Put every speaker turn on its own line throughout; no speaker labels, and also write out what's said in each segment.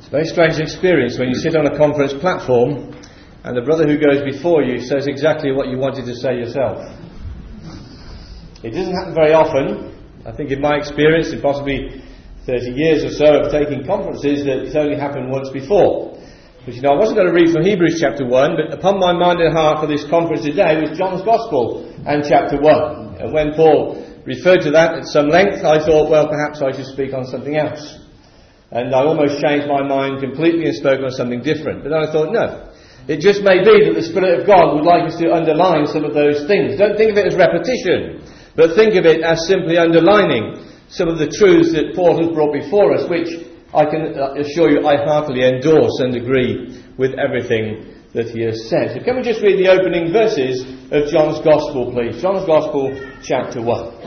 It's a very strange experience when you sit on a conference platform and the brother who goes before you says exactly what you wanted to say yourself. It doesn't happen very often. I think in my experience, in possibly 30 years or so of taking conferences, that it's only happened once before. But I wasn't going to read from Hebrews chapter 1, but upon my mind and heart for this conference today was John's Gospel and chapter 1. And when Paul referred to that at some length, I thought, well, perhaps I should speak on something else. And I almost changed my mind completely and spoke on something different. But then I thought, no. It just may be that the Spirit of God would like us to underline some of those things. Don't think of it as repetition, but think of it as simply underlining some of the truths that Paul has brought before us, which I can assure you I heartily endorse and agree with everything that he has said. So can we just read the opening verses of John's Gospel, please? John's Gospel, chapter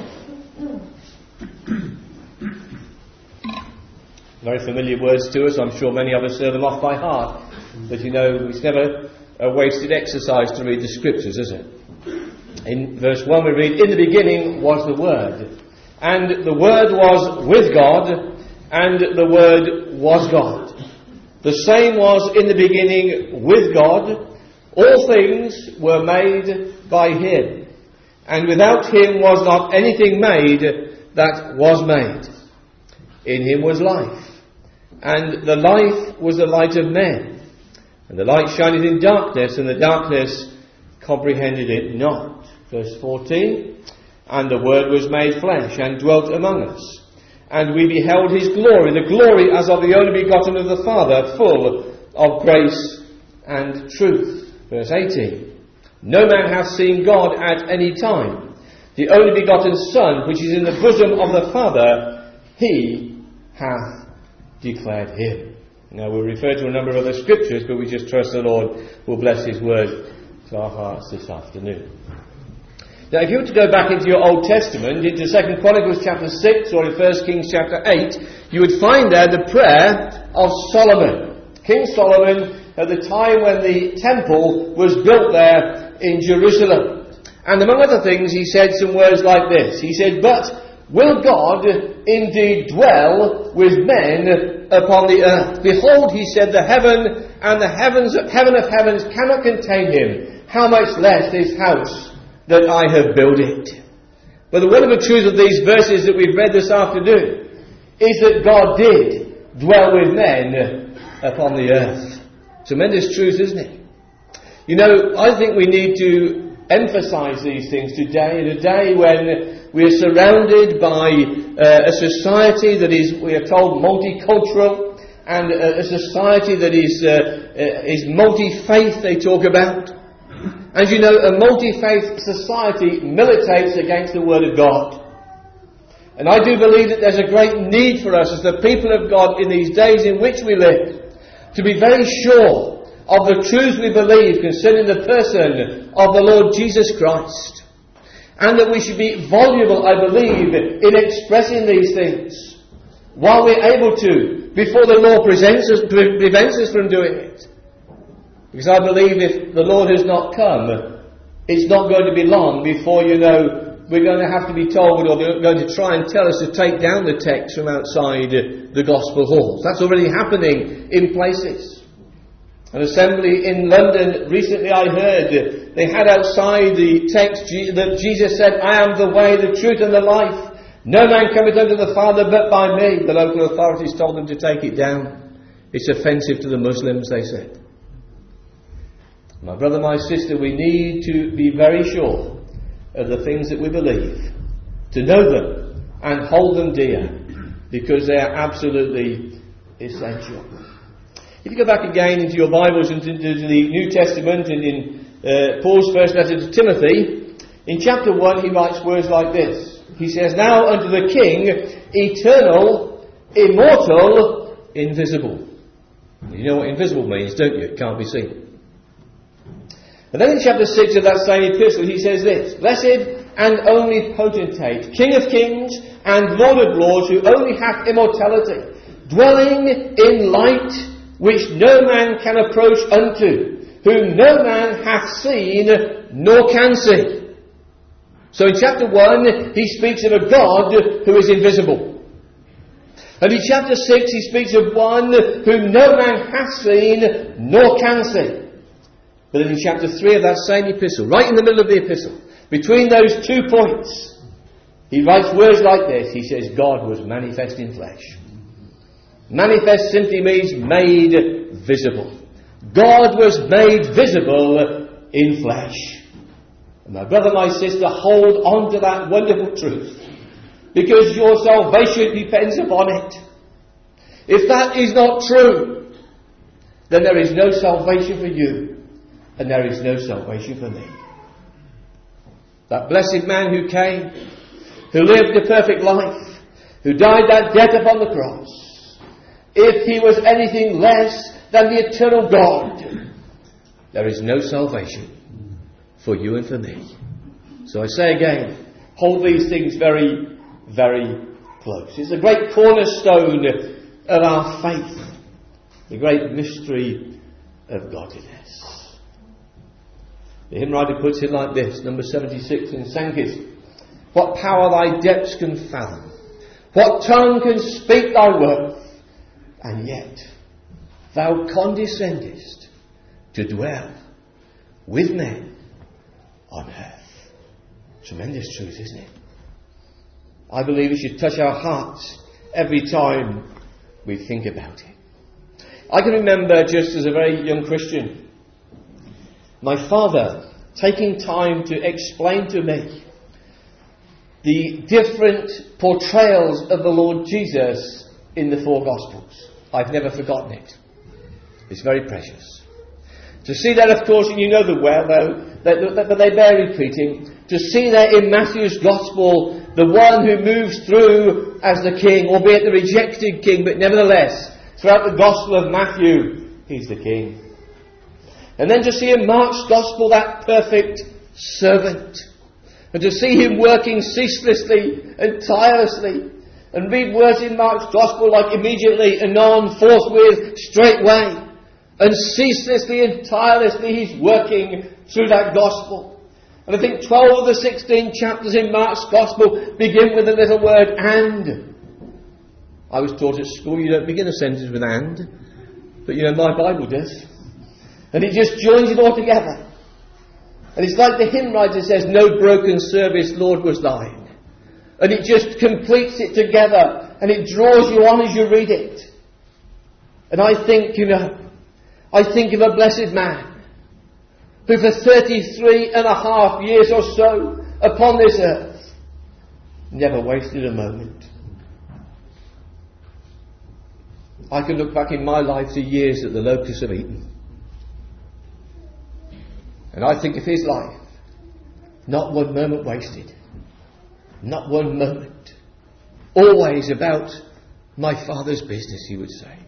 1. Very familiar words to us. I'm sure many of us know them off by heart. But you know, it's never a wasted exercise to read the Scriptures, is it? In verse 1 we read, "In the beginning was the Word, and the Word was with God, and the Word was God. The same was in the beginning with God. All things were made by Him, and without Him was not anything made that was made. In Him was life, and the life was the light of men. And the light shined in darkness, and the darkness comprehended it not." Verse 14, "And the Word was made flesh, and dwelt among us. And we beheld His glory, the glory as of the only begotten of the Father, full of grace and truth." Verse 18, "No man hath seen God at any time. The only begotten Son, which is in the bosom of the Father, He hath declared Him." Now we'll refer to a number of other scriptures, but we just trust the Lord will bless His word to our hearts this afternoon. Now if you were to go back into your Old Testament, into 2 Chronicles chapter 6 or in 1 Kings chapter 8, you would find there the prayer of Solomon. King Solomon at the time when the temple was built there in Jerusalem. And among other things he said some words like this. He said, "But will God indeed dwell with men upon the earth? Behold," he said, "the heaven and the heaven of heavens cannot contain Him. How much less this house that I have built it?" But the wonderful truth of these verses that we've read this afternoon is that God did dwell with men upon the earth. Tremendous truth, isn't it? You know, I think we need to emphasize these things today, in a day when we are surrounded by a society that is, we are told, multicultural, and a society that is multi-faith, they talk about. As you know, a multi-faith society militates against the Word of God. And I do believe that there's a great need for us as the people of God in these days in which we live to be very sure of the truths we believe concerning the person of the Lord Jesus Christ. And that we should be voluble, I believe, in expressing these things while we're able to, before the law prevents us from doing it. Because I believe if the Lord has not come, it's not going to be long before, you know, we're going to have to be told, or they're going to try and tell us to take down the text from outside the gospel halls. That's already happening in places. An assembly in London recently, I heard, they had outside the text that Jesus said, "I am the way, the truth and the life. No man cometh unto the Father but by me." The local authorities told them to take it down. It's offensive to the Muslims, they said. My brother, my sister, we need to be very sure of the things that we believe, to know them and hold them dear, because they are absolutely essential. If you go back again into your Bibles and into the New Testament and in Paul's first letter to Timothy, in chapter 1 he writes words like this. He says, "Now unto the King, eternal, immortal, invisible." You know what invisible means, don't you? It can't be seen. And then in chapter 6 of that same epistle he says this, "Blessed and only potentate, King of kings and Lord of lords, who only hath immortality, dwelling in light, which no man can approach unto, whom no man hath seen nor can see." So in chapter 1 he speaks of a God who is invisible. And in chapter 6 he speaks of one whom no man hath seen nor can see. But then in chapter 3 of that same epistle, right in the middle of the epistle, between those 2 points, he writes words like this. He says, God was manifest in flesh. Manifest simply means made visible. God was made visible in flesh. And my brother, my sister, hold on to that wonderful truth, because your salvation depends upon it. If that is not true, then there is no salvation for you, and there is no salvation for me. That blessed man who came, who lived a perfect life, who died that death upon the cross, if he was anything less than the eternal God, there is no salvation for you and for me. So I say again, hold these things very, very close. It's a great cornerstone of our faith, the great mystery of godliness. The hymn writer puts it like this, number 76 in Sankis. What power thy depths can fathom, what tongue can speak thy worth, and yet thou condescendest to dwell with men on earth. Tremendous truth, isn't it? I believe it should touch our hearts every time we think about it. I can remember, just as a very young Christian, my father taking time to explain to me the different portrayals of the Lord Jesus in the 4 Gospels. I've never forgotten it. It's very precious. To see that, of course, and you know them well, though, but they bear repeating, to see that in Matthew's Gospel, the one who moves through as the king, albeit the rejected king, but nevertheless, throughout the Gospel of Matthew, he's the king. And then to see in Mark's Gospel that perfect servant, and to see him working ceaselessly and tirelessly, and read words in Mark's Gospel like immediately, anon, forthwith, straightway, and ceaselessly and tirelessly he's working through that Gospel. And I think 12 of the 16 chapters in Mark's Gospel begin with the little word and. I was taught at school you don't begin a sentence with and, but my Bible does. And it just joins it all together. And it's like the hymn writer says, no broken service, Lord, was thine. And it just completes it together, and it draws you on as you read it. And I think, I think of a blessed man who for 33 and a half years or so upon this earth never wasted a moment. I can look back in my life to years that the locusts have eaten. And I think of his life, not one moment wasted. Not one moment. Always about my Father's business, he would say.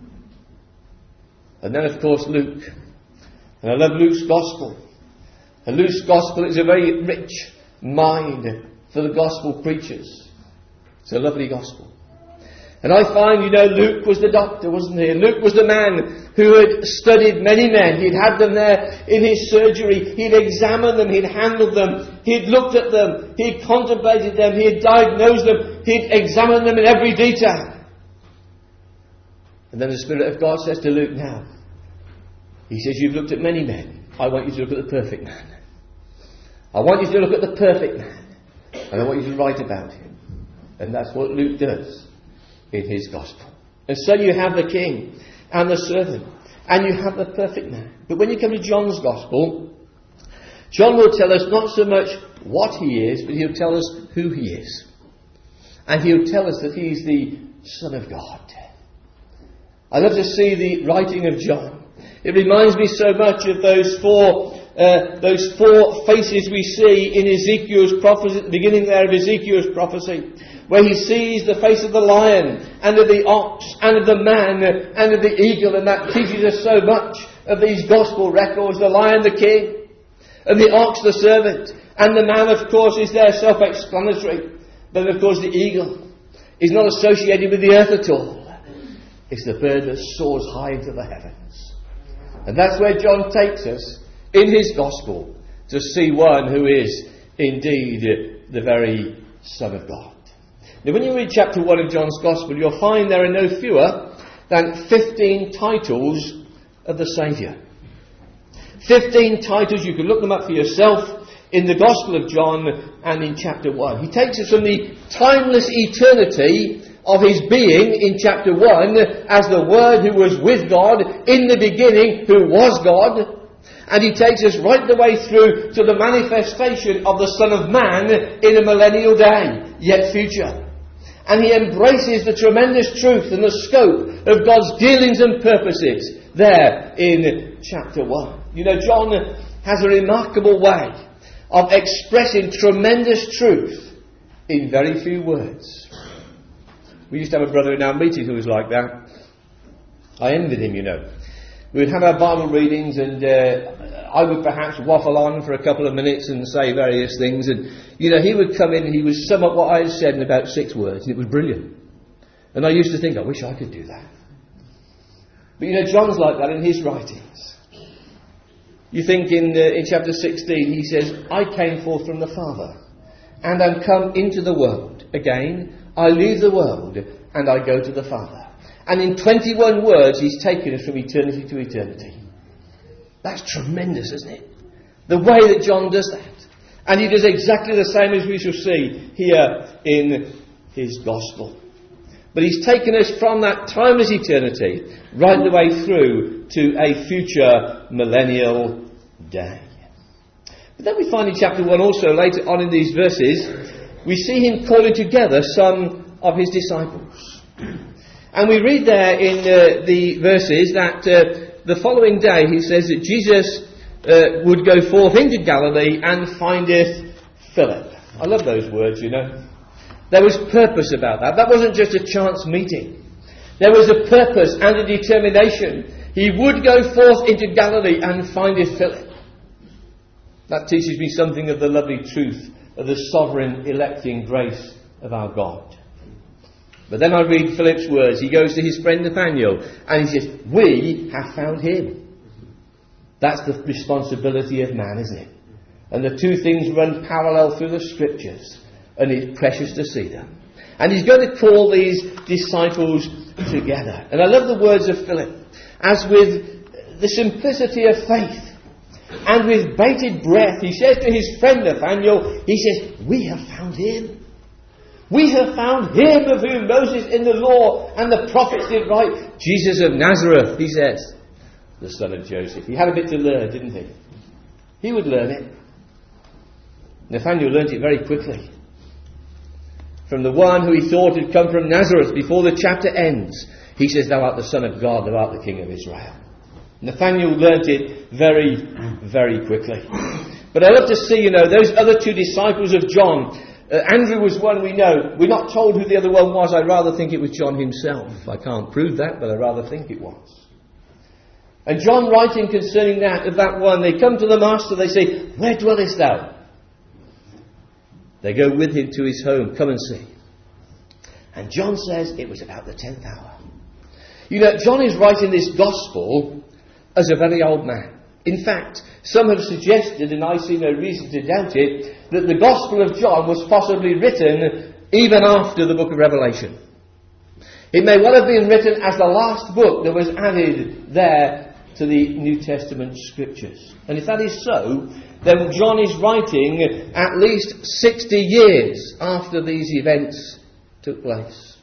And then, of course, Luke. And I love Luke's Gospel. And Luke's Gospel is a very rich mind for the Gospel preachers. It's a lovely Gospel. And I find, Luke was the doctor, wasn't he? And Luke was the man who had studied many men. He'd had them there in his surgery. He'd examined them. He'd handled them. He'd looked at them. He'd contemplated them. He'd diagnosed them. He'd examined them in every detail. And then the Spirit of God says to Luke now, he says, you've looked at many men. I want you to look at the perfect man. I want you to look at the perfect man. And I want you to write about him. And that's what Luke does in his Gospel. And so you have the king and the servant, and you have the perfect man. But when you come to John's Gospel, John will tell us not so much what he is, but he'll tell us who he is. And he'll tell us that he's the Son of God. I love to see the writing of John. It reminds me so much of those four faces we see in Ezekiel's prophecy, at the beginning there of Ezekiel's prophecy, where he sees the face of the lion, and of the ox, and of the man, and of the eagle, and that teaches us so much of these gospel records. The lion, the king, and the ox, the servant, and the man, of course, is there self-explanatory. But of course the eagle is not associated with the earth at all. It's the bird that soars high into the heavens. And that's where John takes us in his gospel, to see one who is indeed the very Son of God. Now, when you read chapter 1 of John's Gospel, you'll find there are no fewer than 15 titles of the Saviour. 15 titles, you can look them up for yourself in the Gospel of John and in chapter 1. He takes us from the timeless eternity of his being in chapter 1 as the Word who was with God in the beginning, who was God. And he takes us right the way through to the manifestation of the Son of Man in a millennial day, yet future. And he embraces the tremendous truth and the scope of God's dealings and purposes there in chapter 1. You know, John has a remarkable way of expressing tremendous truth in very few words. We used to have a brother in our meeting who was like that. I envied him, you know. We would have our Bible readings and I would perhaps waffle on for a couple of minutes and say various things. And, you know, he would come in and he would sum up what I had said in about 6 words. And it was brilliant. And I used to think, I wish I could do that. But, you know, John's like that in his writings. You think in chapter 16 he says, I came forth from the Father and am come into the world. Again, I leave the world and I go to the Father. And in 21 words, he's taken us from eternity to eternity. That's tremendous, isn't it? The way that John does that. And he does exactly the same as we shall see here in his Gospel. But he's taken us from that timeless eternity right the way through to a future millennial day. But then we find in chapter 1 also, later on in these verses, we see him calling together some of his disciples. And we read there in the verses that the following day he says that Jesus would go forth into Galilee and findeth Philip. I love those words, you know. There was purpose about that. That wasn't just a chance meeting. There was a purpose and a determination. He would go forth into Galilee and findeth Philip. That teaches me something of the lovely truth of the sovereign electing grace of our God. But then I read Philip's words. He goes to his friend Nathanael and he says, we have found him. That's the responsibility of man, isn't it? And the two things run parallel through the Scriptures. And it's precious to see them. And he's going to call these disciples together. And I love the words of Philip. As with the simplicity of faith and with bated breath, he says to his friend Nathanael, he says, we have found him. We have found him of whom Moses in the law and the prophets did write. Jesus of Nazareth, he says, the son of Joseph. He had a bit to learn, didn't he? He would learn it. Nathanael learnt it very quickly. From the one who he thought had come from Nazareth before the chapter ends, he says, thou art the Son of God, thou art the King of Israel. Nathanael learnt it very, very quickly. But I love to see, you know, those other two disciples of John. Andrew was one we know. We're not told who the other one was. I rather think it was John himself. I can't prove that, but I rather think it was. And John writing concerning that, of that one, they come to the Master, they say, where dwellest thou? They go with him to his home, come and see. And John says it was about the 10th hour. You know, John is writing this Gospel as a very old man. In fact, some have suggested, and I see no reason to doubt it, that the Gospel of John was possibly written even after the book of Revelation. It may well have been written as the last book that was added there to the New Testament Scriptures. And if that is so, then John is writing at least 60 years after these events took place.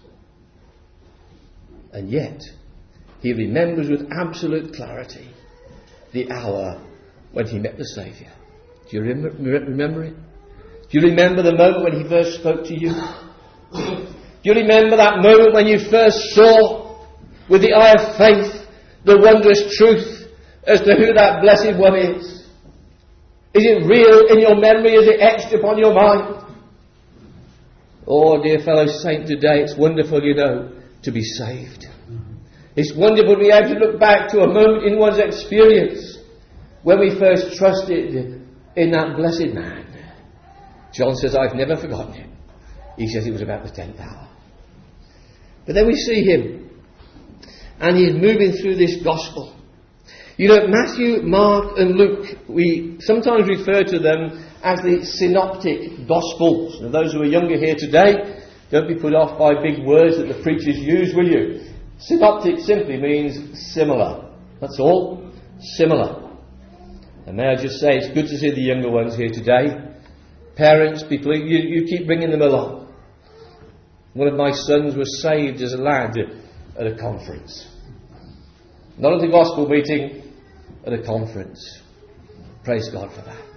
And yet, he remembers with absolute clarity the hour when he met the Saviour. Do you remember it? Do you remember the moment when he first spoke to you? Do you remember that moment when you first saw with the eye of faith the wondrous truth as to who that blessed one is? Is it real in your memory? Is it etched upon your mind? Oh, dear fellow saint, today it's wonderful, you know, to be saved. It's wonderful to be able to look back to a moment in one's experience when we first trusted in that blessed man. John says, I've never forgotten him. He says it was about the 10th hour. But then we see him, and he's moving through this Gospel. You know, Matthew, Mark and Luke, we sometimes refer to them as the synoptic Gospels. And those who are younger here today Don't be put off by big words that the preachers use, will you? Synoptic simply means similar. That's all. Similar. And may I just say, it's good to see the younger ones here today. Parents, people, you keep bringing them along. One of my sons was saved as a lad at a conference. Not at a gospel meeting, at a conference. Praise God for that.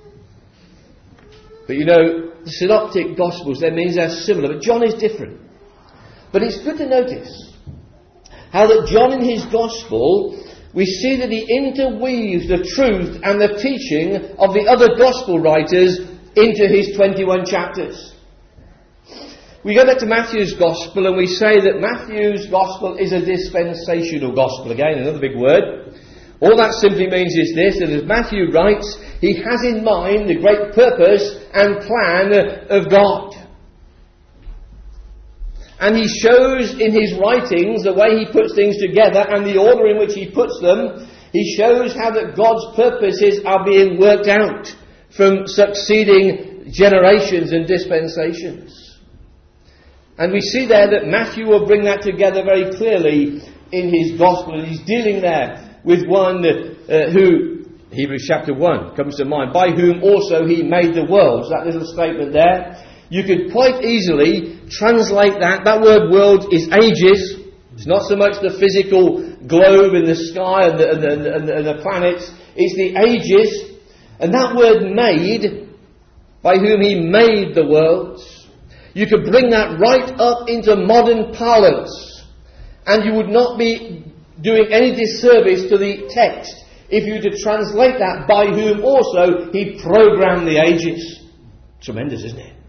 But you know, the synoptic gospels, that means they're similar, but John is different. But it's good to notice how that John in his gospel, we see that he interweaves the truth and the teaching of the other gospel writers into his 21 chapters. We go back to Matthew's gospel and we say that Matthew's gospel is a dispensational gospel. Again, another big word. All that simply means is this, that as Matthew writes, he has in mind the great purpose and plan of God. And he shows in his writings the way he puts things together and the order in which he puts them. He shows how that God's purposes are being worked out from succeeding generations and dispensations. And we see there that Matthew will bring that together very clearly in his gospel. And he's dealing there with one who, Hebrews chapter 1 comes to mind, by whom also he made the worlds. That little statement there. You could quite easily translate that. That word world is ages. It's not so much the physical globe in the sky and the planets. It's the ages. And that word made, by whom he made the worlds. You could bring that right up into modern parlance. And you would not be doing any disservice to the text if you were to translate that, by whom also he programmed the ages. Tremendous, isn't it?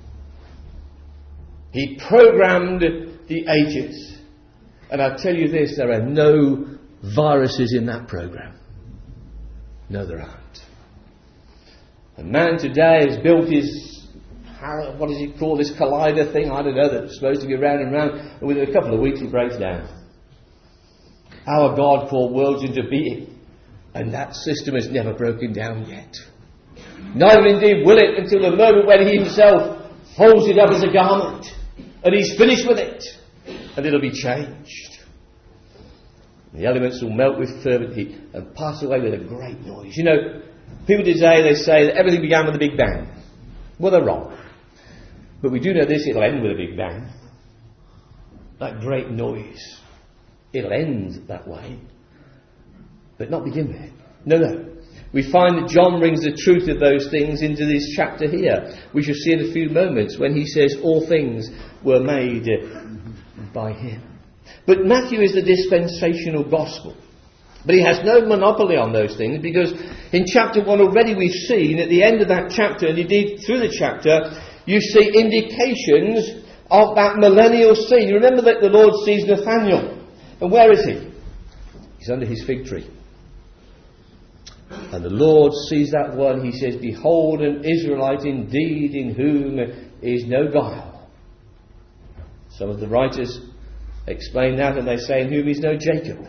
He programmed the ages. And I'll tell you this, there are no viruses in that program. No, there aren't. A man today has built his, what does he call this collider thing? I don't know, that's supposed to be round and round. And within a couple of weeks it breaks down. Our God called worlds into being. And that system has never broken down yet. Neither indeed will it until the moment when he himself folds it up as a garment. And he's finished with it. And it'll be changed. The elements will melt with fervent heat and pass away with a great noise. You know, people today, they say that everything began with a big bang. Well, they're wrong. But we do know this, it'll end with a big bang. That great noise. It'll end that way. But not begin with it. No. We find that John brings the truth of those things into this chapter here. We shall see in a few moments when he says all things were made by him. But Matthew is the dispensational gospel. But he has no monopoly on those things, because in chapter 1 already we've seen at the end of that chapter, and indeed through the chapter, you see indications of that millennial scene. You remember that the Lord sees Nathanael. And where is he? He's under his fig tree. And the Lord sees that one. He says, behold, an Israelite indeed, in whom is no guile. Some of the writers explain that, and they say, in whom is no Jacob.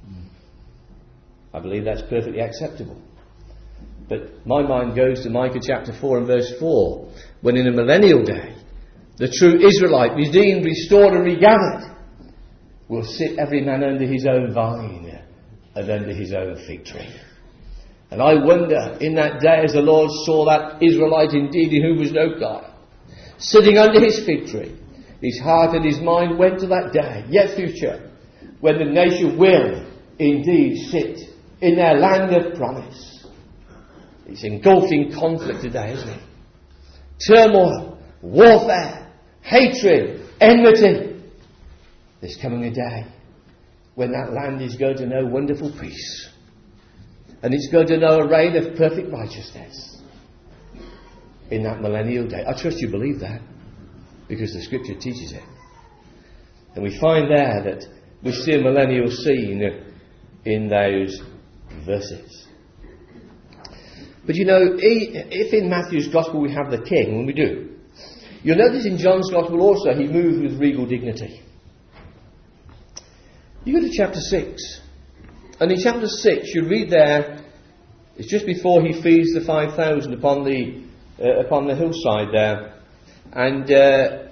I believe that's perfectly acceptable. But my mind goes to Micah chapter 4 and verse 4, when in a millennial day, the true Israelite, redeemed, restored and regathered, will sit every man under his own vine and under his own fig tree. And I wonder, in that day, as the Lord saw that Israelite indeed, in whom was no guile, sitting under his fig tree, his heart and his mind went to that day, yet future, when the nation will indeed sit in their land of promise. It's engulfing conflict today, isn't it? Turmoil, warfare, hatred, enmity. There's coming a day when that land is going to know wonderful peace. And it's going to know a reign of perfect righteousness in that millennial day. I trust you believe that, because the Scripture teaches it. And we find there that we see a millennial scene in those verses. But you know, if in Matthew's Gospel we have the king, and we do, you'll notice in John's Gospel also he moves with regal dignity. You go to chapter 6. And in chapter 6, you read there, it's just before he feeds the 5,000 upon the hillside there. And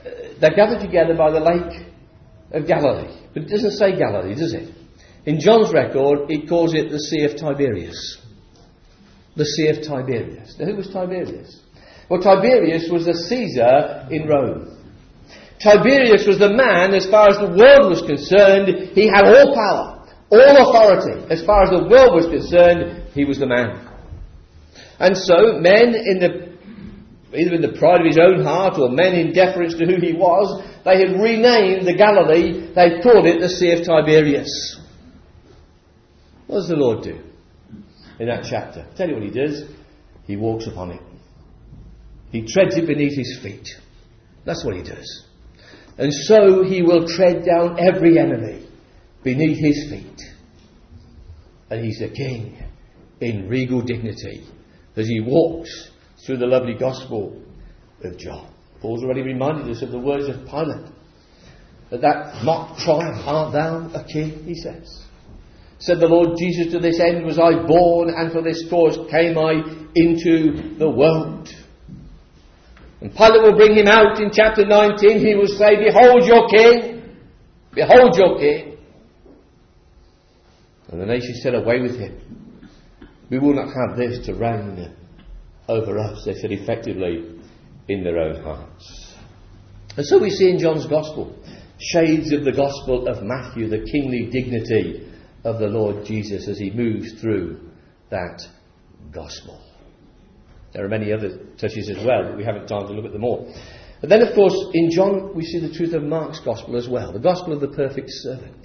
They're gathered together by the lake of Galilee. But it doesn't say Galilee, does it? In John's record, it calls it the Sea of Tiberias. The Sea of Tiberias. Now, who was Tiberius? Well, Tiberius was the Caesar in Rome. Tiberius was the man, as far as the world was concerned, he had all power, all authority. As far as the world was concerned, he was the man. And so, men either in the pride of his own heart or men in deference to who he was, they had renamed the Galilee, they called it the Sea of Tiberias. What does the Lord do in that chapter? I'll tell you what he does. He walks upon it. He treads it beneath his feet. That's what he does. And so he will tread down every enemy beneath his feet. And he's the king in regal dignity as he walks through the lovely Gospel of John. Paul's already reminded us of the words of Pilate. That mock triumph, art thou a king, he says. Said the Lord Jesus, to this end was I born, and for this cause came I into the world. And Pilate will bring him out in chapter 19. He will say, behold your king. Behold your king. And the nation said, away with him. We will not have this to reign over us, they said effectively in their own hearts. And so we see in John's Gospel shades of the Gospel of Matthew, the kingly dignity of the Lord Jesus as he moves through that Gospel. There are many other touches as well, but we haven't time to look at them all. But then, of course, in John we see the truth of Mark's Gospel as well, the Gospel of the perfect servant.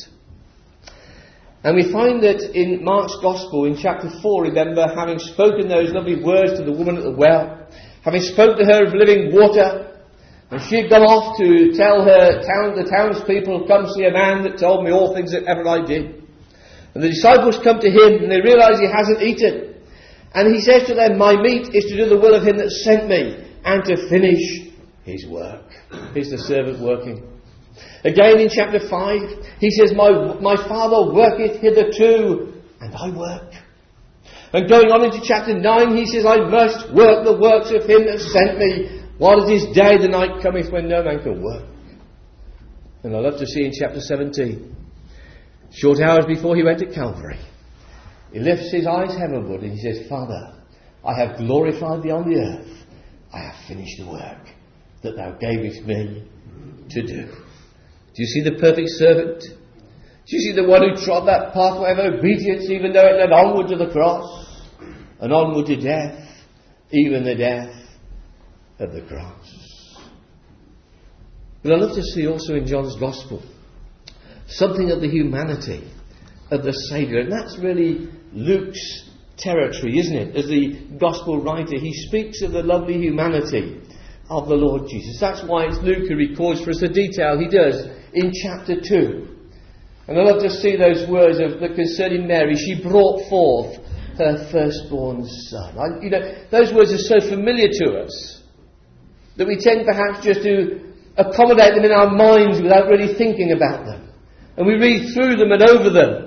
And we find that in Mark's Gospel, in chapter 4, remember, having spoken those lovely words to the woman at the well, having spoken to her of living water, and she had gone off to tell the townspeople, come see a man that told me all things that ever I did. And the disciples come to him, and they realise he hasn't eaten. And he says to them, my meat is to do the will of him that sent me, and to finish his work. Here's the servant working. Again in chapter 5, he says, my Father worketh hitherto, and I work. And going on into chapter 9, he says, I must work the works of him that sent me, while it is day, the night cometh when no man can work. And I love to see in chapter 17, short hours before he went to Calvary, he lifts his eyes heavenward and he says, Father, I have glorified thee on the earth. I have finished the work that thou gavest me to do. Do you see the perfect servant? Do you see the one who trod that pathway of obedience, even though it led onward to the cross and onward to death, even the death of the cross? But I love to see also in John's Gospel something of the humanity of the Saviour. And that's really Luke's territory, isn't it? As the Gospel writer, he speaks of the lovely humanity of the Lord Jesus. That's why it's Luke who records for us the detail he does in chapter 2. And I love to see those words that concerning Mary. She brought forth her firstborn son. Those words are so familiar to us that we tend perhaps just to accommodate them in our minds without really thinking about them. And we read through them and over them.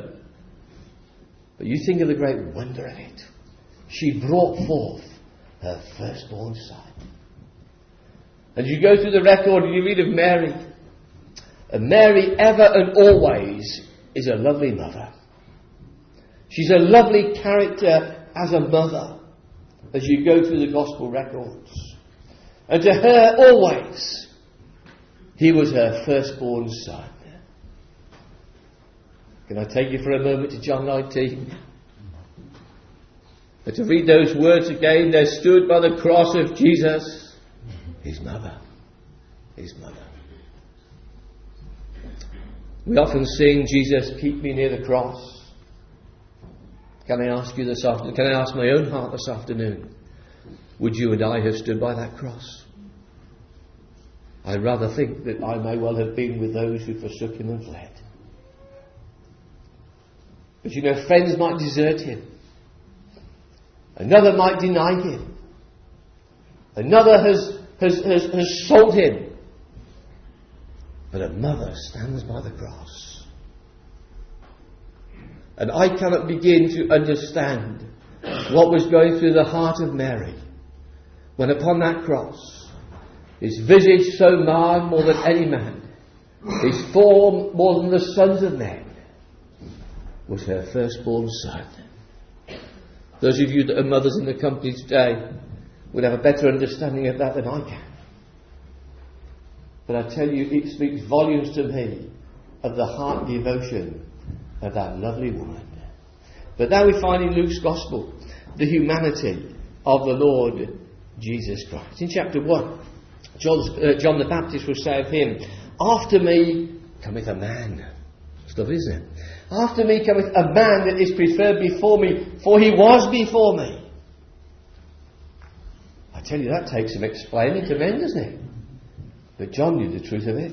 But you think of the great wonder of it. She brought forth her firstborn son. And you go through the record and you read of Mary. And Mary ever and always is a lovely mother. She's a lovely character as a mother as you go through the gospel records. And to her always, he was her firstborn son. Can I take you for a moment to John 19? And to read those words again, there stood by the cross of Jesus his mother. His mother. We often sing, Jesus, keep me near the cross. Can I ask you this afternoon? Can I ask my own heart this afternoon? Would you and I have stood by that cross? I rather think that I may well have been with those who forsook him and fled. But you know, friends might desert him. Another might deny him. Another has sold him. But a mother stands by the cross. And I cannot begin to understand what was going through the heart of Mary when upon that cross his visage so marred more than any man, his form more than the sons of men, was her firstborn son. Those of you that are mothers in the company today would have a better understanding of that than I can. But I tell you, it speaks volumes to me of the heart devotion of that lovely woman. But now we find in Luke's Gospel the humanity of the Lord Jesus Christ. In chapter 1, John the Baptist will say of him, "After me cometh a man." Stuff, isn't it? "After me cometh a man that is preferred before me, for he was before me." I tell you, that takes some explaining to men, doesn't it? But John knew the truth of it.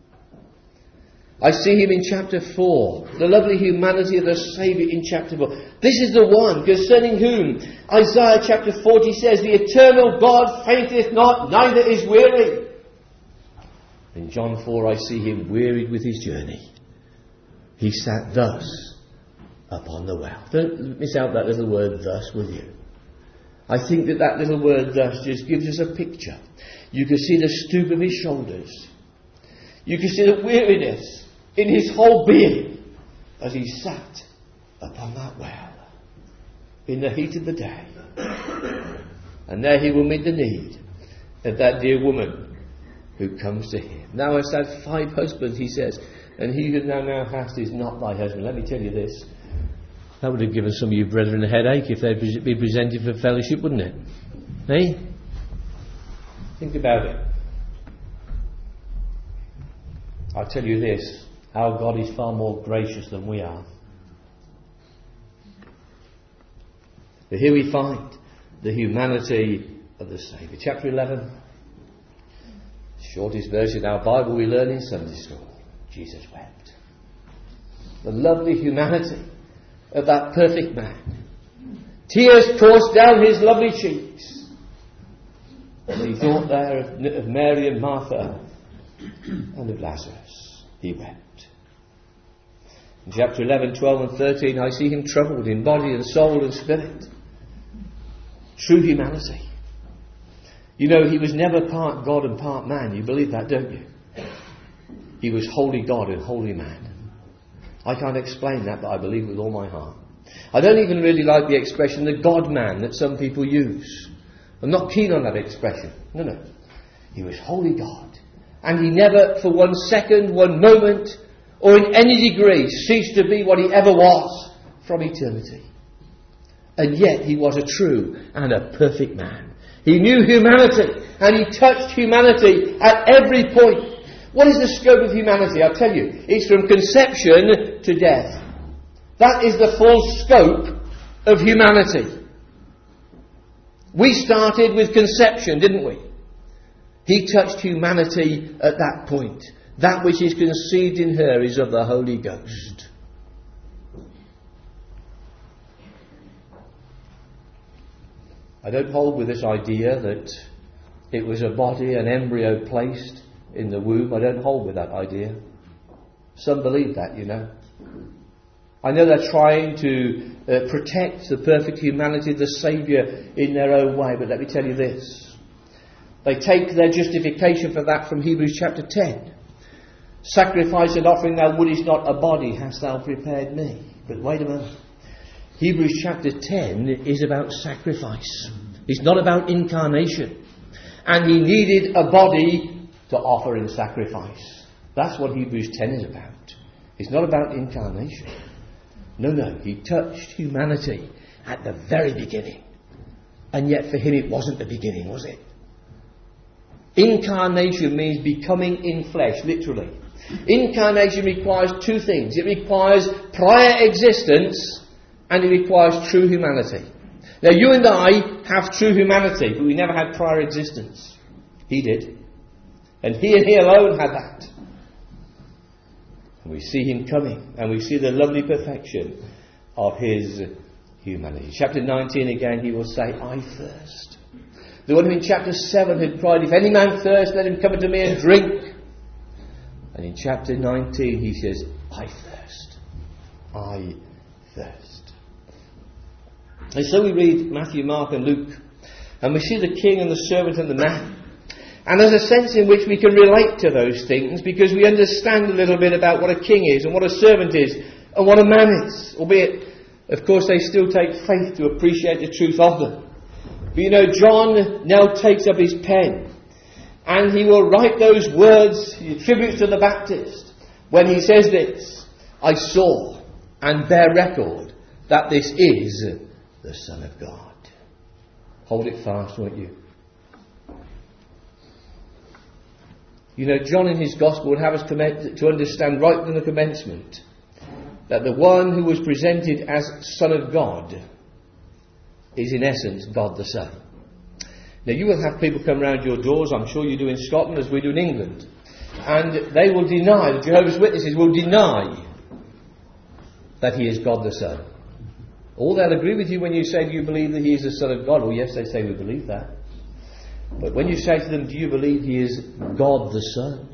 I see him in chapter 4, the lovely humanity of the Saviour in chapter 4. This is the one concerning whom Isaiah chapter 40 says, "The eternal God fainteth not, neither is weary." In John 4 I see him wearied with his journey. He sat thus upon the well. Don't miss out that little word "thus," will you? I think that little word "thus" just gives us a picture. You can see the stoop of his shoulders. You can see the weariness in his whole being as he sat upon that well in the heat of the day. And there he will meet the need of that dear woman who comes to him. "Thou hast had 5 husbands," he says, "and he who thou now hast is not thy husband." Let me tell you this. That would have given some of you brethren a headache if they'd been presented for fellowship, wouldn't it? Eh? Think about it. I'll tell you this. Our God is far more gracious than we are. But here we find the humanity of the Saviour. Chapter 11. Shortest verse in our Bible we learn in Sunday school. Jesus wept. The lovely humanity of that perfect man. Tears coursed down his lovely cheeks. And he thought there of Mary and Martha and of Lazarus. He wept. In chapter 11, 12 and 13 I see him troubled in body and soul and spirit. True humanity. You know, he was never part God and part man. You believe that, don't you? He was wholly God and wholly man. I can't explain that, but I believe with all my heart. I don't even really like the expression the God-man that some people use. I'm not keen on that expression. No. He was wholly God. And he never for 1 second, 1 moment, or in any degree ceased to be what he ever was from eternity. And yet he was a true and a perfect man. He knew humanity and he touched humanity at every point. What is the scope of humanity? I'll tell you. It's from conception to death. That is the full scope of humanity. We started with conception, didn't we? He touched humanity at that point. That which is conceived in her is of the Holy Ghost. I don't hold with this idea that it was a body, an embryo placed in the womb. I don't hold with that idea. Some believe that, you know. I know they're trying to protect the perfect humanity of the Saviour in their own way, but let me tell you this. They take their justification for that from Hebrews chapter 10. "Sacrifice and offering thou wouldest not, a body hast thou prepared me." But wait a minute. Hebrews chapter 10 is about sacrifice. It's not about incarnation. And he needed a body to offer in sacrifice. That's what Hebrews 10 is about. It's not about incarnation. No. He touched humanity at the very beginning. And yet for him it wasn't the beginning, was it? Incarnation means becoming in flesh, literally. Incarnation requires 2 things. It requires prior existence and it requires true humanity. Now you and I have true humanity, but we never had prior existence. He did. And he alone had that. And we see him coming and we see the lovely perfection of his humanity. Chapter 19 again he will say, "I thirst." The one who in chapter 7 had cried, "If any man thirst, let him come unto me and drink." And in chapter 19 he says, "I thirst. I thirst." And so we read Matthew, Mark and Luke, and we see the king and the servant and the man. And there's a sense in which we can relate to those things because we understand a little bit about what a king is and what a servant is and what a man is. Albeit, of course, they still take faith to appreciate the truth of them. But John now takes up his pen and he will write those words he attributes to the Baptist when he says this: I saw and bear record that this is the Son of God. Hold it fast, won't you? John in his Gospel would have us to understand right from the commencement that the one who was presented as Son of God is in essence God the Son. Now you will have people come round your doors, I'm sure you do in Scotland as we do in England, and they will deny, the Jehovah's Witnesses will deny that he is God the Son. Or they'll agree with you when you say, do you believe that he is the Son of God? Well, yes, they say we believe that. But when you say to them, do you believe he is God the Son?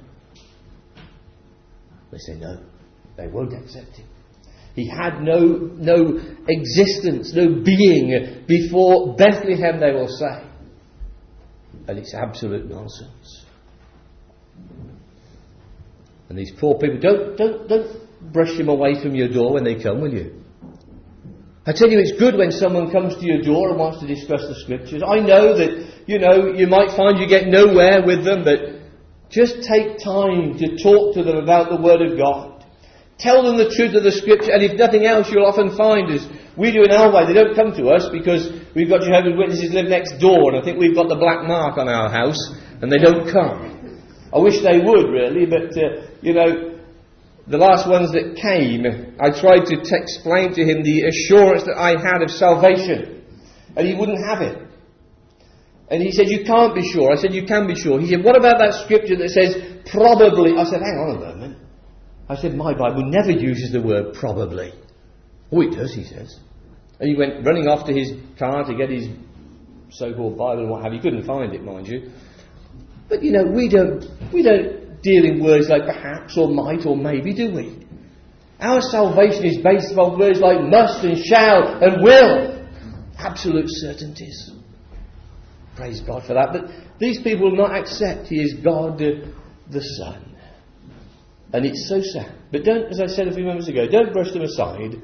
They say no. They won't accept him. He had no existence, no being before Bethlehem, they will say. And it's absolute nonsense. And these poor people, don't brush him away from your door when they come, will you? I tell you, it's good when someone comes to your door and wants to discuss the Scriptures. I know that, you might find you get nowhere with them, but just take time to talk to them about the Word of God. Tell them the truth of the Scripture, and if nothing else, you'll often find, as we do in our way, they don't come to us because we've got Jehovah's Witnesses live next door, and I think we've got the black mark on our house, and they don't come. I wish they would, really, but, the last ones that came, I tried to explain to him the assurance that I had of salvation. And he wouldn't have it. And he said, you can't be sure. I said, you can be sure. He said, what about that scripture that says, probably? I said, hang on a moment. I said, my Bible never uses the word probably. Oh, it does, he says. And he went running off to his car to get his so-called Bible and what have you. He couldn't find it, mind you. But, we don't deal in words like perhaps or might or maybe, do we? Our salvation is based upon words like must and shall and will. Absolute certainties. Praise God for that. But these people will not accept he is God the Son. And it's so sad. But don't, as I said a few moments ago, don't brush them aside.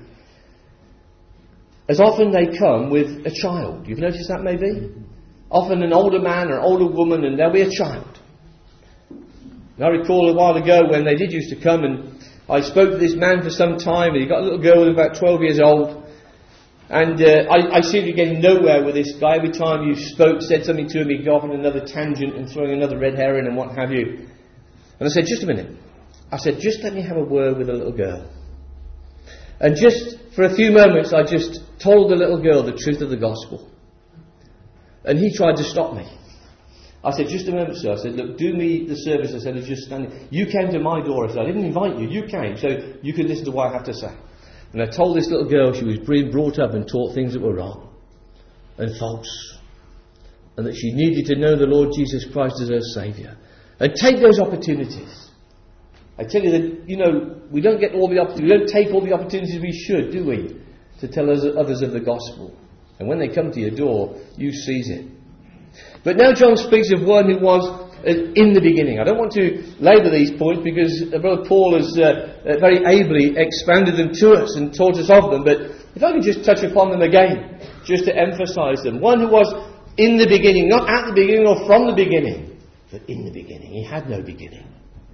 As often they come with a child. You've noticed that maybe? Often an older man or an older woman, and there'll be a child. And I recall a while ago when they did used to come, and I spoke to this man for some time, and he got a little girl who was about 12 years old. And I seemed to be getting nowhere with this guy. Every time you spoke, said something to him, he'd go off on another tangent and throwing another red herring and what have you. And I said, just a minute. I said, just let me have a word with the little girl. And just for a few moments, I just told the little girl the truth of the gospel. And he tried to stop me. I said, just a moment, sir. I said, look, do me the service. I said, I was just standing. You came to my door. I said, I didn't invite you. You came. So you could listen to what I have to say. And I told this little girl she was being brought up and taught things that were wrong and false. And that she needed to know the Lord Jesus Christ as her Saviour. And take those opportunities. I tell you that, we don't get all the opportunities. We don't take all the opportunities we should, do we? To tell others of the gospel. And when they come to your door, you seize it. But now John speaks of one who was in the beginning. I don't want to labour these points because Brother Paul has very ably expounded them to us and taught us of them. But if I can just touch upon them again, just to emphasise them. One who was in the beginning, not at the beginning or from the beginning, but in the beginning. He had no beginning.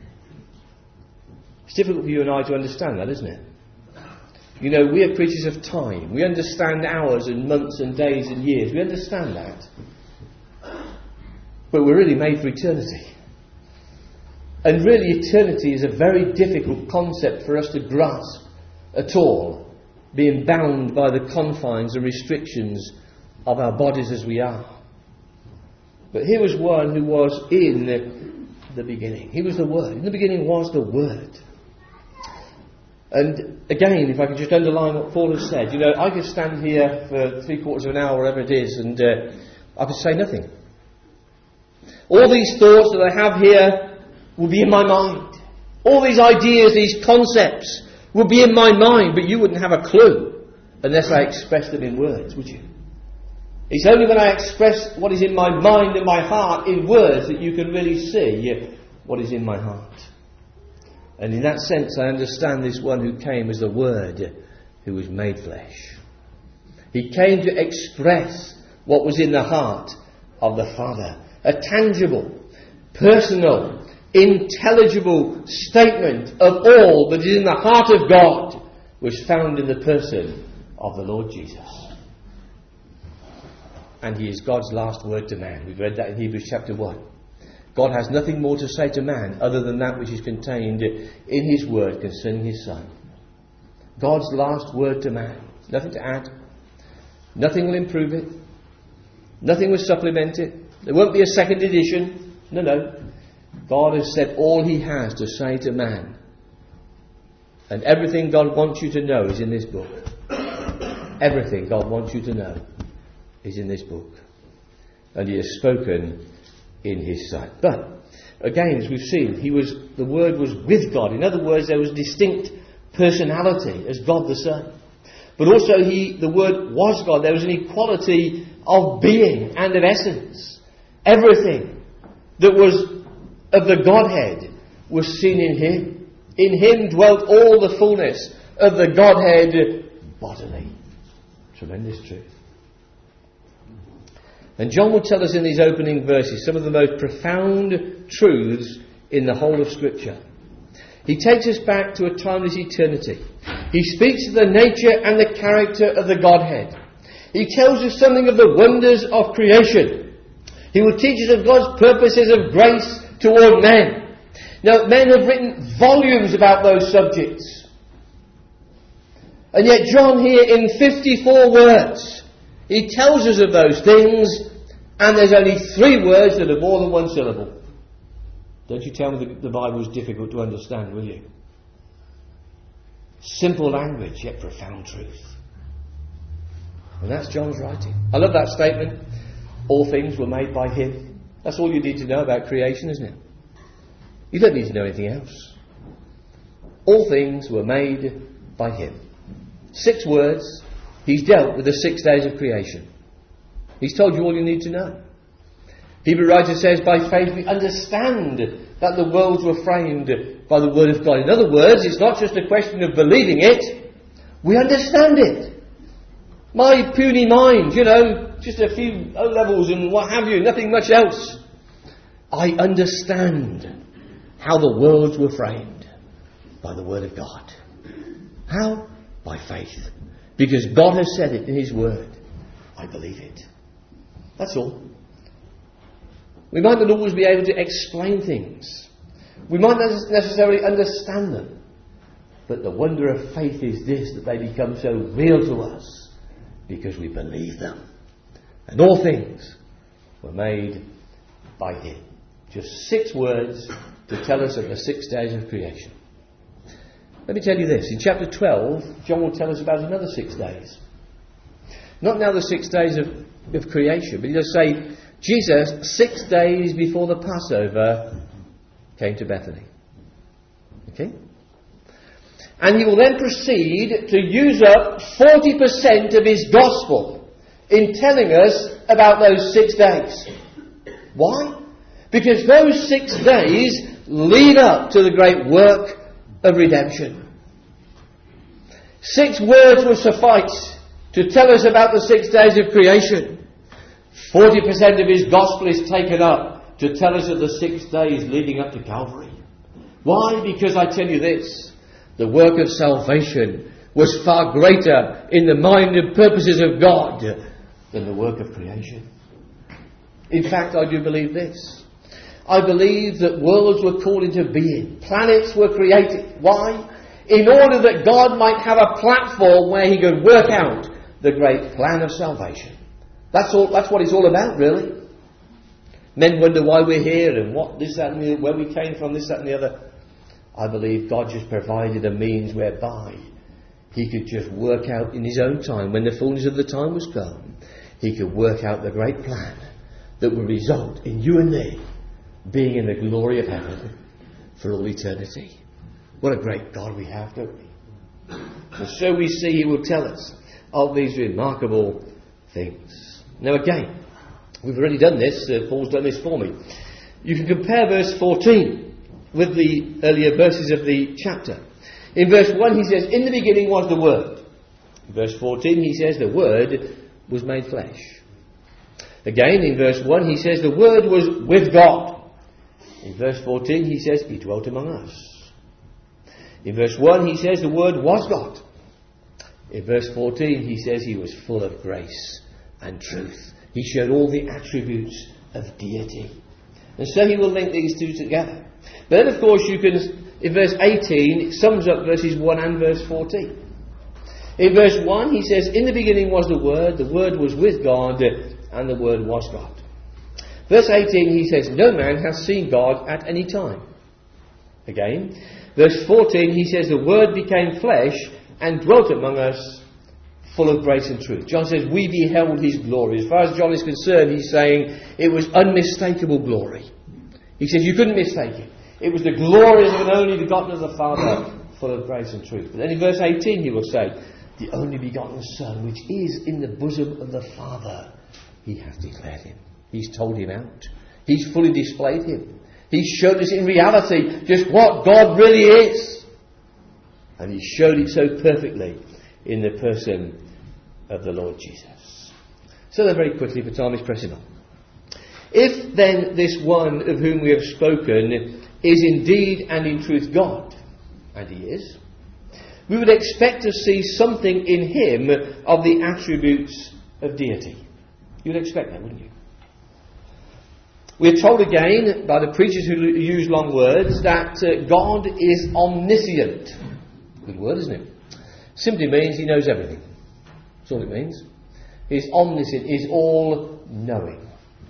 It's difficult for you and I to understand that, isn't it? We are creatures of time. We understand hours and months and days and years. We understand that. But we're really made for eternity. And really eternity is a very difficult concept for us to grasp at all, being bound by the confines and restrictions of our bodies as we are. But here was one who was in the beginning. He was the Word. In the beginning was the Word. And again, if I could just underline what Paul has said, I could stand here for 3/4 of an hour, whatever it is, and I could say nothing. All these thoughts that I have here will be in my mind. All these ideas, these concepts will be in my mind, but you wouldn't have a clue unless I expressed them in words, would you? It's only when I express what is in my mind and my heart in words that you can really see what is in my heart. And in that sense, I understand this one who came as the Word who was made flesh. He came to express what was in the heart of the Father. A tangible, personal, intelligible statement of all that is in the heart of God was found in the person of the Lord Jesus. And he is God's last word to man. We've read that in Hebrews chapter 1. God has nothing more to say to man other than that which is contained in his word concerning his Son. God's last word to man. Nothing to add. Nothing will improve it. Nothing will supplement it. There won't be a second edition. No. God has said all he has to say to man. And everything God wants you to know is in this book. Everything God wants you to know is in this book. And he has spoken in his Son. But, again, as we've seen, the Word was with God. In other words, there was distinct personality as God the Son. But also the Word was God. There was an equality of being and of essence. Everything that was of the Godhead was seen in him. In him dwelt all the fullness of the Godhead bodily. Tremendous truth. And John will tell us in these opening verses some of the most profound truths in the whole of Scripture. He takes us back to a timeless eternity. He speaks of the nature and the character of the Godhead. He tells us something of the wonders of creation. He will teach us of God's purposes of grace toward men. Now, men have written volumes about those subjects. And yet John here in 54 words, he tells us of those things, and there's only 3 words that are more than 1 syllable. Don't you tell me the Bible is difficult to understand, will you? Simple language, yet profound truth. And that's John's writing. I love that statement. All things were made by him. That's all you need to know about creation, isn't it? You don't need to know anything else. All things were made by him. 6 words. He's dealt with the 6 days of creation. He's told you all you need to know. Hebrew writer says, by faith we understand that the worlds were framed by the word of God. In other words, it's not just a question of believing it. We understand it. My puny mind, just a few O-levels and what have you, nothing much else. I understand how the worlds were framed by the word of God. How? By faith. Because God has said it in his word. I believe it. That's all. We might not always be able to explain things. We might not necessarily understand them. But the wonder of faith is this, that they become so real to us because we believe them. And all things were made by him. Just 6 words to tell us of the 6 days of creation. Let me tell you this. In chapter 12, John will tell us about another 6 days. Not now the 6 days of creation, but he does say, Jesus, 6 days before the Passover, came to Bethany. Okay? And he will then proceed to use up 40% of his gospel in telling us about those 6 days. Why? Because those 6 days lead up to the great work of redemption. 6 words will suffice to tell us about the 6 days of creation. 40% of his gospel is taken up to tell us of the 6 days leading up to Calvary. Why? Because I tell you this, the work of salvation was far greater in the mind and purposes of God than the work of creation. In fact, I do believe this. I believe that worlds were called into being. Planets were created. Why? In order that God might have a platform where he could work out the great plan of salvation. That's what it's all about, really. Men wonder why we're here and what this, that and the other, where we came from, this, that and the other. I believe God just provided a means whereby he could just work out in his own time, when the fullness of the time was come, he could work out the great plan that would result in you and me being in the glory of heaven for all eternity. What a great God we have, don't we? And so we see he will tell us of these remarkable things. Now again, we've already done this. Paul's done this for me. You can compare verse 14 with the earlier verses of the chapter. In verse 1 he says, in the beginning was the Word. In verse 14 he says, the Word was made flesh. Again, in verse 1 he says, the Word was with God. In verse 14 he says, he dwelt among us. In verse 1 he says, the Word was God. In verse 14 he says, he was full of grace and truth. He showed all the attributes of deity. And so he will link these two together. But then of course you can, in verse 18, it sums up verses 1 and verse 14. In verse 1 he says, in the beginning was the Word was with God, and the Word was God. Verse 18 he says, no man has seen God at any time. Again, verse 14 he says, the Word became flesh and dwelt among us, full of grace and truth. John says, we beheld his glory. As far as John is concerned, he's saying it was unmistakable glory. He says you couldn't mistake it. It was the glory of an only begotten of the Father, full of grace and truth. But then in verse 18 he will say, the only begotten Son, which is in the bosom of the Father, he hath declared him. He's told him out. He's fully displayed him. He's showed us in reality just what God really is. And he showed it so perfectly in the person of the Lord Jesus. So then very quickly, for time is pressing on. If then this one of whom we have spoken is indeed and in truth God, and he is, we would expect to see something in him of the attributes of deity. You would expect that, wouldn't you? We're told again by the preachers who use long words that God is omniscient. Good word, isn't it? Simply means he knows everything. That's all it means. He's omniscient, he's all-knowing.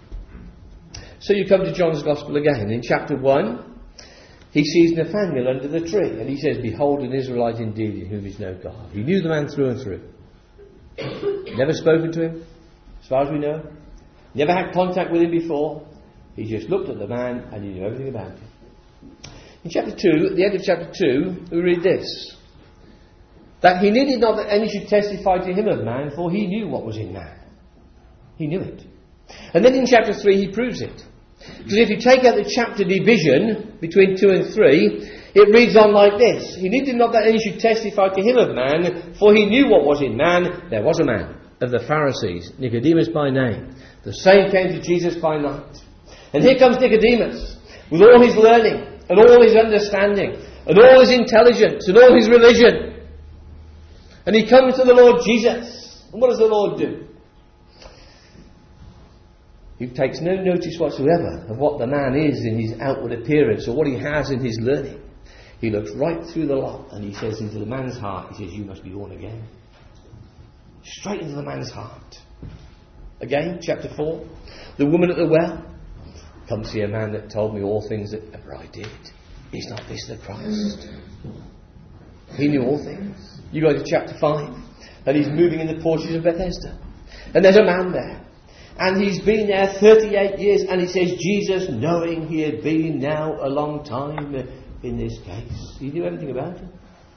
So you come to John's Gospel again. In chapter 1, he sees Nathanael under the tree, and he says, behold, an Israelite indeed, in whom is no God. He knew the man through and through. Never spoken to him, as far as we know. Never had contact with him before. He just looked at the man, and he knew everything about him. In chapter 2, at the end of chapter 2, we read this. That he needed not that any should testify to him of man, for he knew what was in man. He knew it. And then in chapter 3 he proves it. Because if you take out the chapter division between 2 and 3, it reads on like this. He needed not that any should testify to him of man, for he knew what was in man. There was a man of the Pharisees, Nicodemus by name. The same came to Jesus by night. And here comes Nicodemus, with all his learning, and all his understanding, and all his intelligence, and all his religion. And he comes to the Lord Jesus. And what does the Lord do? He takes no notice whatsoever of what the man is in his outward appearance or what he has in his learning. He looks right through the lot and he says into the man's heart, he says, you must be born again. Straight into the man's heart. Again, chapter 4, the woman at the well. Come see a man that told me all things that ever I did. Is not this the Christ? He knew all things. You go to chapter 5 and he's moving in the porches of Bethesda. And there's a man there. And he's been there 38 years, and he says, Jesus, knowing he had been now a long time in this case. He knew everything about it.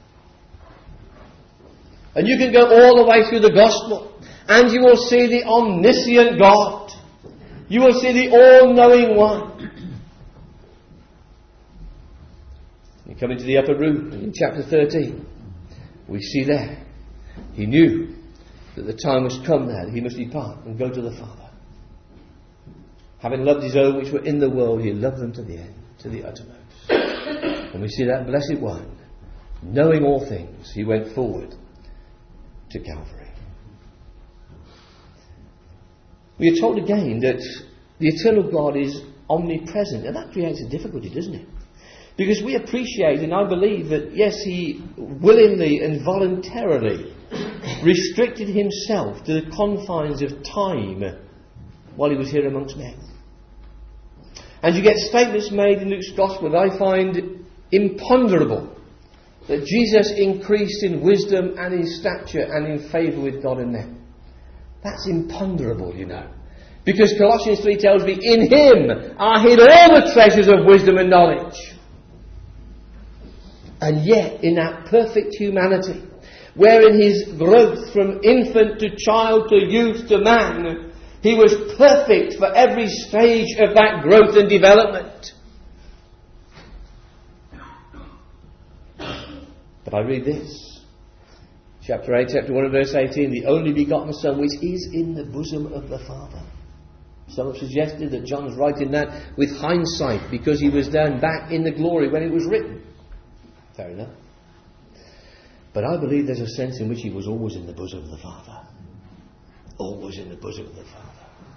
And you can go all the way through the gospel, and you will see the omniscient God. You will see the all-knowing one. You come into the upper room, and in chapter 13, we see there, he knew that the time was come there, that he must depart and go to the Father. Having loved his own which were in the world, he loved them to the end, to the uttermost. And we see that blessed one, knowing all things, he went forward to Calvary. We are told again that the eternal God is omnipresent, and that creates a difficulty, doesn't it? Because we appreciate, and I believe that, yes, he willingly and voluntarily restricted himself to the confines of time while he was here amongst men. And you get statements made in Luke's Gospel that I find imponderable. That Jesus increased in wisdom and in stature and in favour with God and men. That's imponderable, you know. Because Colossians 3 tells me, in him are hid all the treasures of wisdom and knowledge. And yet, in that perfect humanity, wherein his growth from infant to child to youth to man, He was perfect for every stage of that growth and development. But I read this. Chapter 8, chapter 1 and verse 18. The only begotten Son which is in the bosom of the Father. Some have suggested that John's writing that with hindsight because he was then back in the glory when it was written. Fair enough. But I believe there's a sense in which he was always in the bosom of the Father. Always in the bosom of the Father.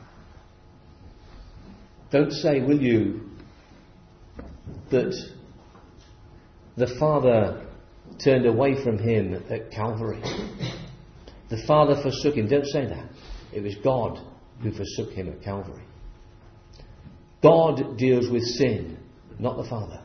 Don't say, will you, that the Father turned away from him at Calvary. The Father forsook him. Don't say that. It was God who forsook him at Calvary. God deals with sin, not the Father.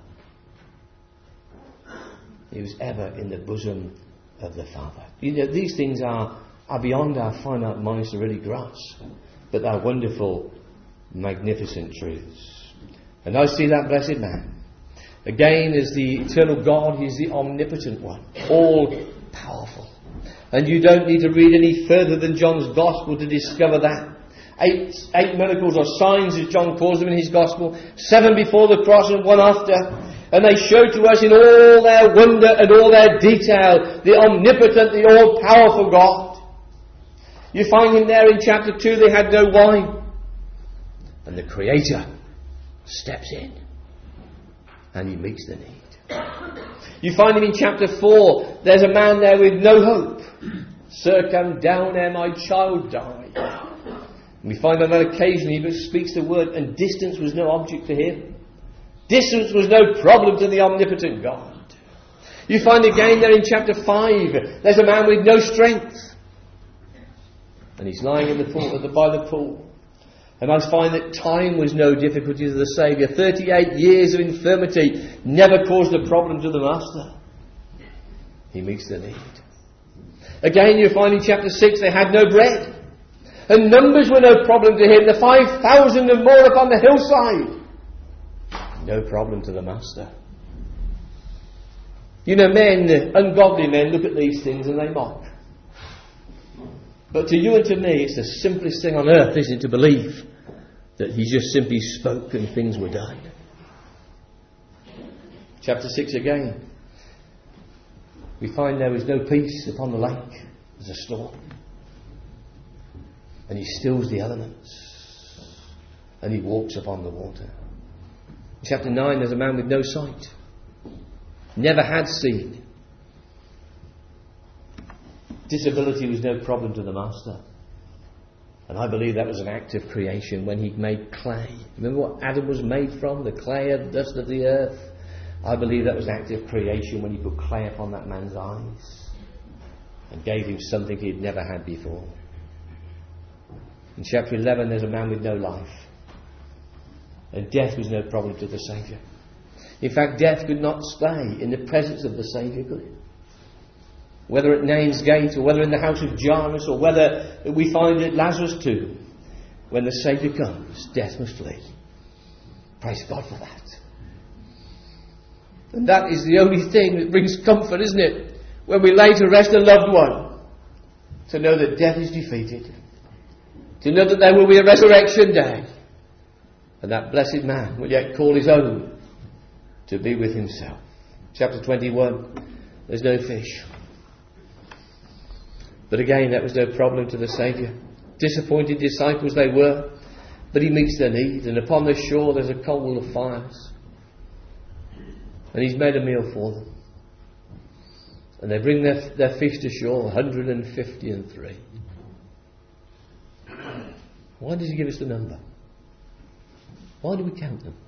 He was ever in the bosom of the Father. You know, these things are beyond our finite minds to really grasp, but they're wonderful, magnificent truths. And I see that blessed man. Again, as the eternal God, He's the omnipotent one, all powerful. And you don't need to read any further than John's Gospel to discover that. Eight miracles or signs, as John calls them in his Gospel, 7 before the cross and 1 after. And they show to us in all their wonder and all their detail the omnipotent, the all-powerful God. You find him there in chapter 2, they had no wine. And the Creator steps in and He meets the need. You find him in chapter 4, there's a man there with no hope. Sir, come down ere my child die. We find on that occasion he speaks the word, and distance was no object to him. Distance was no problem to the omnipotent God. You find again there in chapter 5, there's a man with no strength. And he's lying in the pool, by the pool. And I find that time was no difficulty to the Saviour. 38 years of infirmity never caused a problem to the Master. He meets the need. Again, you find in chapter 6 they had no bread. And numbers were no problem to him. The 5,000 and more upon the hillside. No problem to the Master. You know, men, ungodly men, look at these things and they mock. But to you and to me, it's the simplest thing on earth, isn't it, to believe that He just simply spoke and things were done. Chapter 6 again. We find there was no peace upon the lake. There's a storm. And He stills the elements. And He walks upon the water. In chapter 9, there's a man with no sight. Never had seen. Disability was no problem to the Master. And I believe that was an act of creation when He made clay. Remember what Adam was made from? The clay and dust of the earth. I believe that was an act of creation when He put clay upon that man's eyes and gave him something he had never had before. In chapter 11, there's a man with no life. And death was no problem to the Saviour. In fact, death could not stay in the presence of the Saviour, could it? Whether at Nain's gate, or whether in the house of Jairus, or whether we find at Lazarus' tomb, when the Saviour comes, death must flee. Praise God for that. And that is the only thing that brings comfort, isn't it? When we lay to rest a loved one, to know that death is defeated. To know that there will be a resurrection day. And that blessed man will yet call his own to be with himself. Chapter 21, there's no fish. But again, that was no problem to the Saviour. Disappointed disciples they were, but He meets their need. And upon the shore there's a coal of fires. And He's made a meal for them. And they bring their fish to shore, 153. Why does He give us the number? Why do we count them?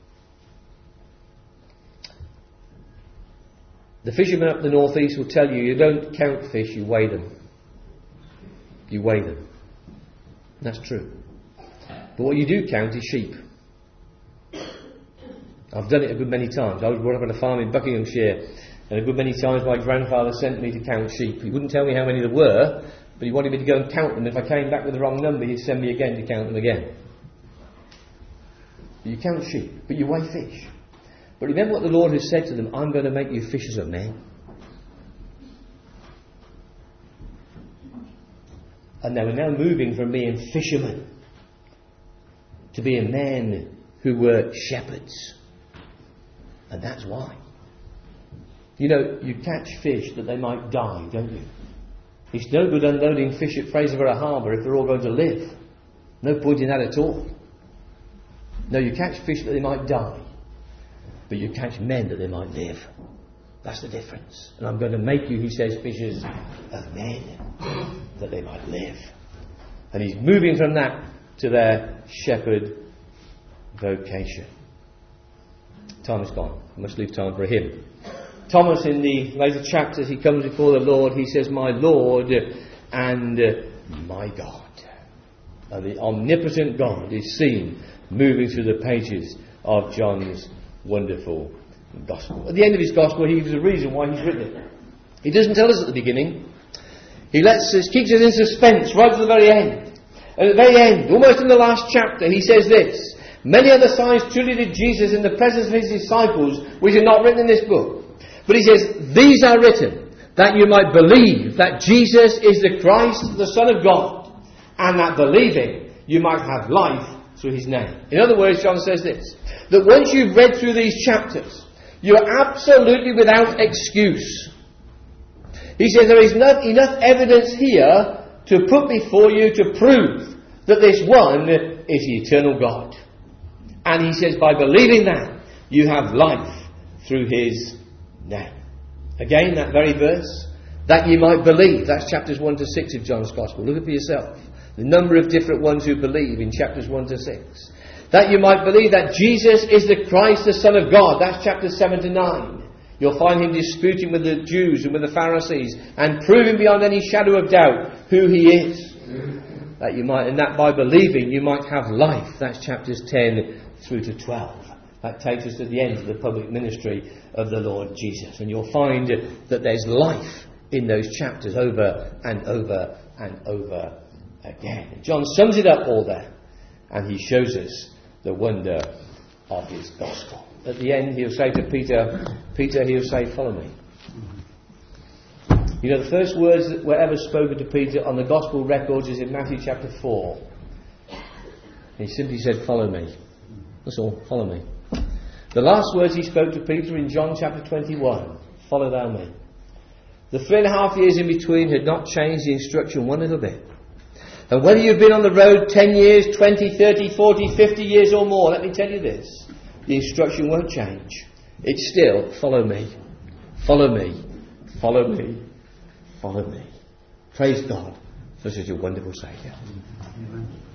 The fishermen up the northeast will tell you, you don't count fish, you weigh them. You weigh them. And that's true. But what you do count is sheep. I've done it a good many times. I was brought up on a farm in Buckinghamshire, and a good many times my grandfather sent me to count sheep. He wouldn't tell me how many there were, but he wanted me to go and count them. If I came back with the wrong number, he'd send me again to count them again. You count sheep, but you weigh fish. But remember what the Lord has said to them, I'm going to make you fishers of men. And they were now moving from being fishermen to be men who were shepherds. And that's why. You know, you catch fish that they might die, don't you? It's no good unloading fish at Fraserburgh Harbour if they're all going to live. No point in that at all. No, you catch fish that they might die, but you catch men that they might live. That's the difference. And I'm going to make you, he says, fishers of men, that they might live. And he's moving from that to their shepherd vocation. Time is gone. I must leave time for a hymn. Thomas, in the later chapters, he comes before the Lord. He says, my Lord and my God. And the omnipotent God is seen moving through the pages of John's wonderful Gospel. At the end of his Gospel, he gives a reason why he's written it. He doesn't tell us at the beginning. He keeps us in suspense right to the very end. And at the very end, almost in the last chapter, he says this: many other signs truly did Jesus in the presence of his disciples, which are not written in this book. But he says, these are written, that you might believe that Jesus is the Christ, the Son of God, and that believing you might have life through his name. In other words, John says this, that once you've read through these chapters, you're absolutely without excuse. He says there is not enough evidence here to put before you to prove that this one is the eternal God. And he says by believing that, you have life through his name. Again, that very verse, that you might believe. That's chapters 1 to 6 of John's Gospel. Look at it for yourself. The number of different ones who believe in chapters 1 to 6. That you might believe that Jesus is the Christ, the Son of God. That's chapters 7 to 9. You'll find him disputing with the Jews and with the Pharisees and proving beyond any shadow of doubt who he is. That you might, and that by believing you might have life. That's chapters 10 through to 12. That takes us to the end of the public ministry of the Lord Jesus. And you'll find that there's life in those chapters over and over and over again. John sums it up all there, and he shows us the wonder of his gospel. At the end, he'll say to Peter, he'll say, follow me. You know, the first words that were ever spoken to Peter on the gospel records is in Matthew chapter 4. He simply said, follow me. That's all, follow me. The last words he spoke to Peter in John chapter 21, follow thou me. The 3.5 years in between had not changed the instruction one little bit. And whether you've been on the road 10 years, 20, 30, 40, 50 years or more, let me tell you this, the instruction won't change. It's still, follow me, follow me, follow me, follow me. Praise God for such a wonderful Saviour. Amen.